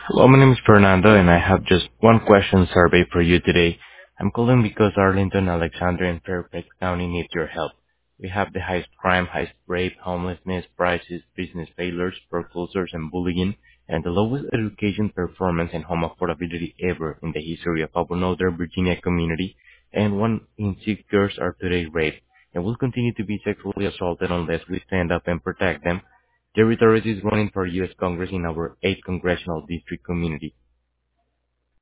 Hello, my name is Fernando, and I have just one question survey for you today. I'm calling because Arlington, Alexandria, and Fairfax County need your help. We have the highest crime, highest rape, homelessness, prices, business failures, foreclosures, and bullying, and the lowest education performance and home affordability ever in the history of our Northern Virginia community, and 1 in 6 girls are today raped and will continue to be sexually assaulted unless we stand up and protect them. Jerry Torres is running for U.S. Congress in our 8th congressional district community.